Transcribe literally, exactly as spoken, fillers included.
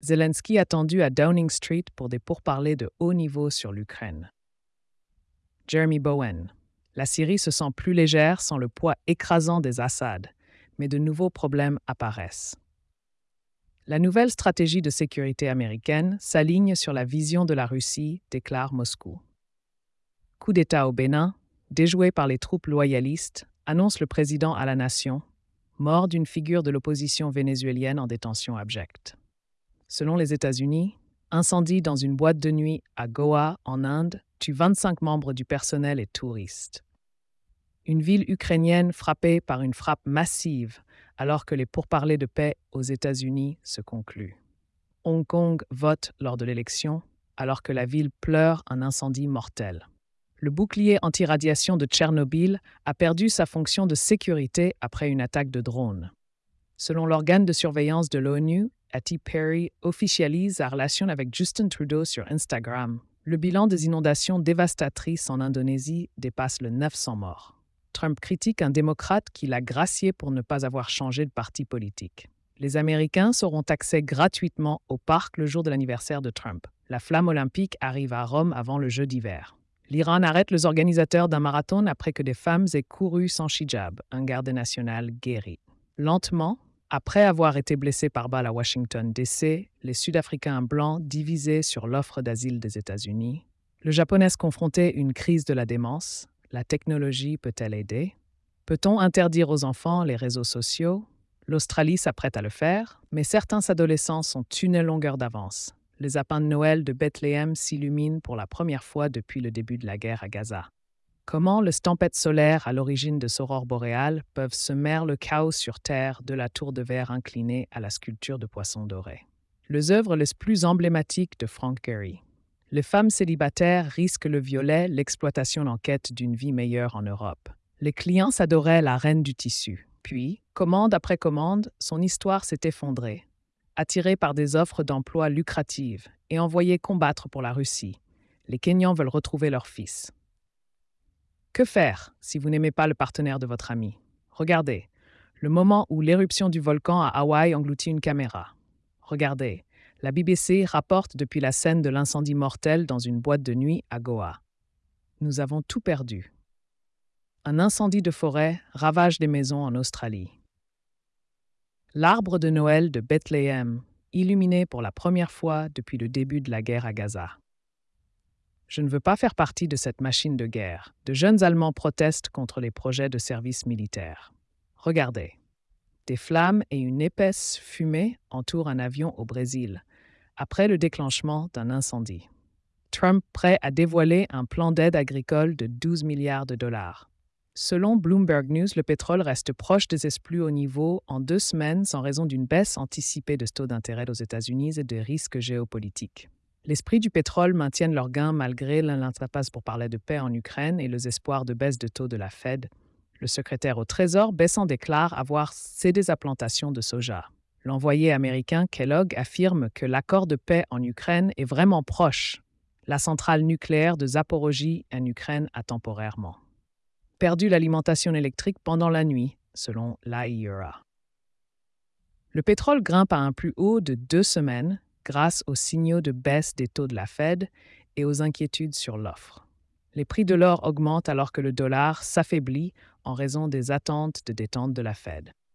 Zelensky attendu à Downing Street pour des pourparlers de haut niveau sur l'Ukraine. Jeremy Bowen. La Syrie se sent plus légère sans le poids écrasant des Assad, mais de nouveaux problèmes apparaissent. La nouvelle stratégie de sécurité américaine s'aligne sur la vision de la Russie, déclare Moscou. Coup d'État au Bénin, déjoué par les troupes loyalistes, annonce le président à la nation, mort d'une figure de l'opposition vénézuélienne en détention abjecte. Selon les États-Unis, incendie dans une boîte de nuit à Goa, en Inde, tue vingt-cinq membres du personnel et touristes. Une ville ukrainienne frappée par une frappe massive alors que les pourparlers de paix aux États-Unis se concluent. Hong Kong vote lors de l'élection alors que la ville pleure un incendie mortel. Le bouclier anti-radiation de Tchernobyl a perdu sa fonction de sécurité après une attaque de drone. Selon l'organe de surveillance de l'ONU, Ati Perry officialise sa relation avec Justin Trudeau sur Instagram. Le bilan des inondations dévastatrices en Indonésie dépasse le neuf cents morts. Trump critique un démocrate qui l'a gracié pour ne pas avoir changé de parti politique. Les Américains seront accès gratuitement au parc le jour de l'anniversaire de Trump. La flamme olympique arrive à Rome avant le jeu d'hiver. L'Iran arrête les organisateurs d'un marathon après que des femmes aient couru sans hijab, un garde national guéri. Lentement, après avoir été blessés par balle à Washington, D C, les Sud-Africains blancs divisés sur l'offre d'asile des États-Unis. Le Japonais confronté à une crise de la démence. La technologie peut-elle aider? Peut-on interdire aux enfants les réseaux sociaux? L'Australie s'apprête à le faire, mais certains adolescents sont une longueur d'avance. Les sapins de Noël de Bethléem s'illuminent pour la première fois depuis le début de la guerre à Gaza. Comment les tempêtes solaires à l'origine de aurores boréales peuvent semer le chaos sur Terre de la tour de verre inclinée à la sculpture de poissons dorés? Les œuvres les plus emblématiques de Frank Gehry. Les femmes célibataires risquent le violet, l'exploitation en quête d'une vie meilleure en Europe. Les clients adoraient la reine du tissu. Puis, commande après commande, son histoire s'est effondrée. Attirés par des offres d'emploi lucratives et envoyés combattre pour la Russie, les Kenyans veulent retrouver leur fils. Que faire si vous n'aimez pas le partenaire de votre ami? Regardez, le moment où l'éruption du volcan à Hawaï engloutit une caméra. Regardez, la B B C rapporte depuis la scène de l'incendie mortel dans une boîte de nuit à Goa. Nous avons tout perdu. Un incendie de forêt ravage des maisons en Australie. L'arbre de Noël de Bethléem, illuminé pour la première fois depuis le début de la guerre à Gaza. Je ne veux pas faire partie de cette machine de guerre. De jeunes Allemands protestent contre les projets de service militaire. Regardez. Des flammes et une épaisse fumée entourent un avion au Brésil, après le déclenchement d'un incendie. Trump prêt à dévoiler un plan d'aide agricole de douze milliards de dollars. Selon Bloomberg News, le pétrole reste proche des plus hauts niveaux en deux semaines sans raison d'une baisse anticipée de ce taux d'intérêt aux États-Unis et de risques géopolitiques. Les prix du pétrole maintiennent leurs gains malgré l'interpasse pour parler de paix en Ukraine et les espoirs de baisse de taux de la Fed. Le secrétaire au Trésor baissant déclare avoir cédé sa plantation de soja. L'envoyé américain Kellogg affirme que l'accord de paix en Ukraine est vraiment proche. La centrale nucléaire de Zaporozhye en Ukraine a temporairement perdu l'alimentation électrique pendant la nuit, selon l'A I E A. Le pétrole grimpe à un plus haut de deux semaines grâce aux signaux de baisse des taux de la Fed et aux inquiétudes sur l'offre. Les prix de l'or augmentent alors que le dollar s'affaiblit en raison des attentes de détente de la Fed.